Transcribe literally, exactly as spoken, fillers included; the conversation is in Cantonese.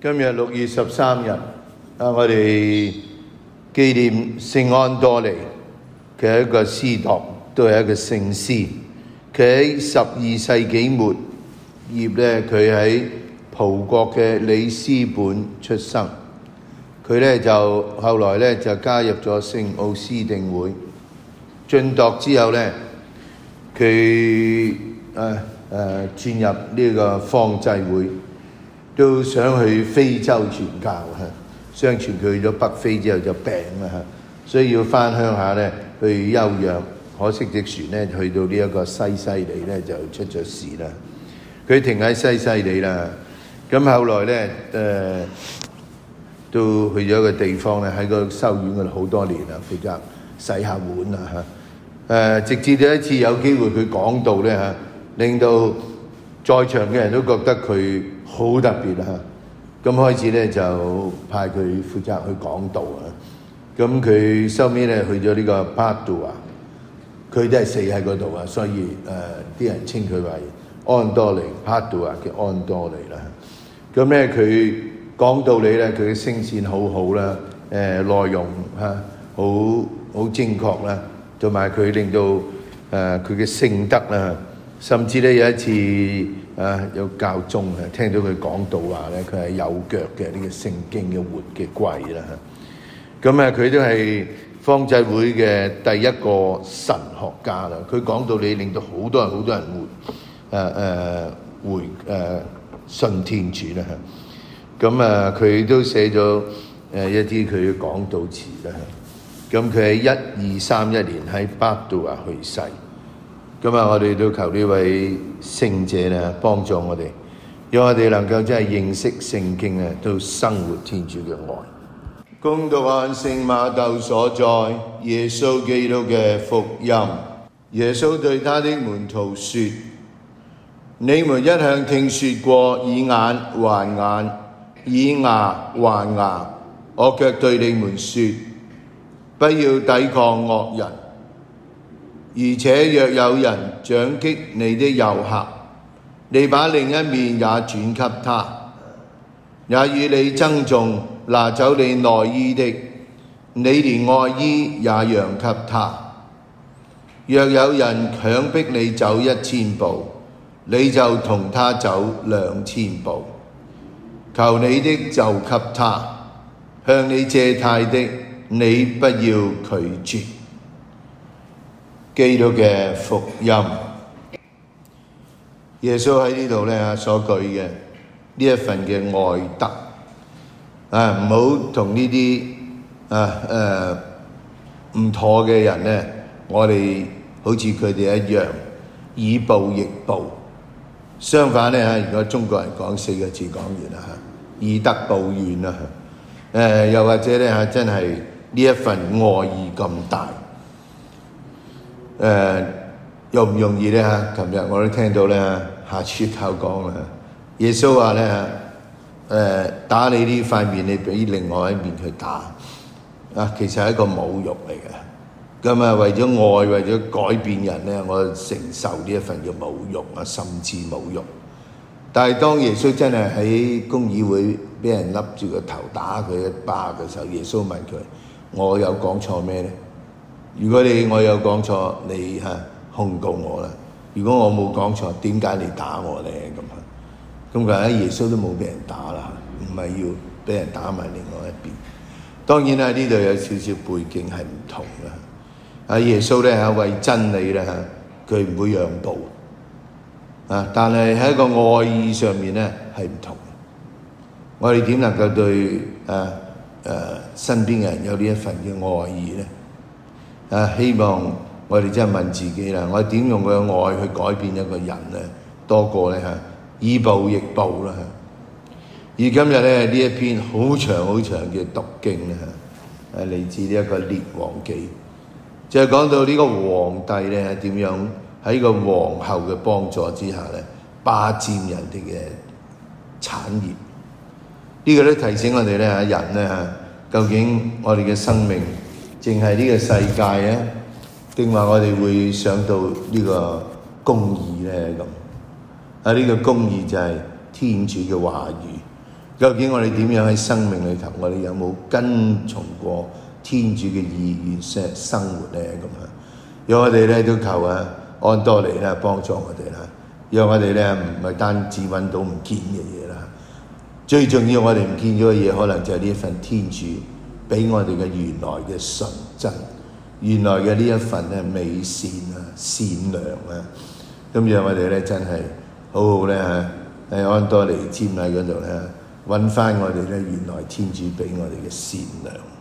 今日六月十三日，啊，我哋紀念聖安多尼，佢係一個司鐸，都係一個聖師。佢喺十二世紀末葉咧，佢喺葡國嘅里斯本出生。佢咧就後來咧就加入咗聖奧斯定會。晉鐸之後咧，佢誒誒轉入呢個方濟會。都想去非洲傳教嚇，相傳佢去咗北非之後就病啦嚇，所以要翻鄉下咧去休養。可惜隻船咧去到呢一個西西里咧就出咗事啦。佢停喺西西里啦，咁後來咧誒、呃、都去咗一個地方咧，喺個修院嗰度好多年啦，負責洗下碗啦嚇。誒直至到一次有機會佢講道咧嚇，令到在場嘅人都覺得佢好特別啊！咁開始咧就派佢負責去講道啊。咁佢收尾咧去咗呢個巴杜啊，佢都係死喺嗰度啊，所以誒啲、呃、人稱佢為安多尼，巴杜啊嘅安多尼啦。咁咧佢講道理咧，佢嘅聲線好好啦，誒、呃、內容嚇好好精確啦，同埋佢令到誒佢嘅聖德啦。甚至咧有一次啊，有教宗啊聽到佢講道話咧，佢係有腳嘅呢個聖經嘅活嘅櫃啦。咁啊，佢都係方濟會嘅第一個神學家啦。佢講道理令到好多人好多人回誒誒回誒信天主啦。咁啊，佢都寫咗誒一啲佢嘅講道詞啦。咁佢喺一二三一年喺巴杜亞去世。咁啊，我哋都求呢位聖者咧幫助我哋，讓我哋能夠真係認識聖經啊，都生活天主嘅愛。恭讀聖瑪竇所載耶穌基督嘅福音。耶穌對他的門徒說：你們一向聽說過以眼還眼，以牙還牙。我卻對你們說，不要抵抗惡人。而且若有人掌擊你的右頰，你把另一面也轉給他；也與你爭訟拿走你內衣的，你連外衣也讓給他。若有人強迫你走一千步，你就同他走兩千步。求你的就給他，向你借貸的你不要拒絕。基督嘅福音。耶穌喺呢度咧所舉嘅呢一份嘅愛德啊，唔好同呢啲啊誒唔妥嘅人咧，我哋好似佢哋一樣以暴易暴。相反咧嚇，如果中國人講四個字講完啦嚇，以德報怨啦嚇。誒又或者咧嚇，真係呢一份愛意咁大。誒、呃、容唔容易咧嚇？琴日我都聽到咧，下次頭講啦。耶穌話咧誒打你呢塊面，你俾另外一面去打啊，其實係一個侮辱嚟嘅。咁啊，為咗愛，為咗改變人咧，我承受呢一份嘅侮辱啊，甚至侮辱。但係當耶穌真係喺公議會俾人笠住個頭打佢一巴嘅時候，耶穌問佢：我有講錯咩咧？如果你我有講錯，你嚇控告我啦。如果我冇講錯，點解你打我咧？咁啊，咁佢喺耶穌都冇俾人打啦，唔係要俾人打埋另外一邊。當然啦，呢度有少少背景係唔同嘅。啊，耶穌咧係為真理咧嚇，佢唔會讓步啊。但係喺一個愛意上面咧係唔同。我哋點能夠對誒誒身邊嘅人有呢一份嘅愛意咧？啊！希望我哋真係問自己啦，我點用佢嘅愛去改變一個人咧，多過咧嚇以暴易暴啦嚇。而今日咧呢一篇好長好長嘅讀經咧嚇，係嚟自呢一個列王記，就係講到呢個皇帝咧點樣喺個皇后嘅幫助之下咧霸佔人哋嘅產業。呢個都提醒我哋咧嚇人咧嚇，究竟我哋嘅生命淨係呢個世界啊，定話我哋會想到呢個公義咧咁？啊，呢個公義就係天主嘅話語， 究竟我哋點樣喺生命裏頭，我哋有冇跟從過天主嘅意願生活呢？咁啊，讓我哋咧都求啊安多尼咧幫助我哋啦，讓我哋咧唔係單止揾到唔見嘅嘢啦，最重要我哋唔見咗嘅嘢，可能就係呢一份天主俾我哋嘅原來嘅純真，原來嘅呢一份咧美善啊善良啊，咁讓我哋咧真係好好咧喺安多尼瞻禮嗰度咧揾翻我哋咧原來天主俾我哋嘅善良。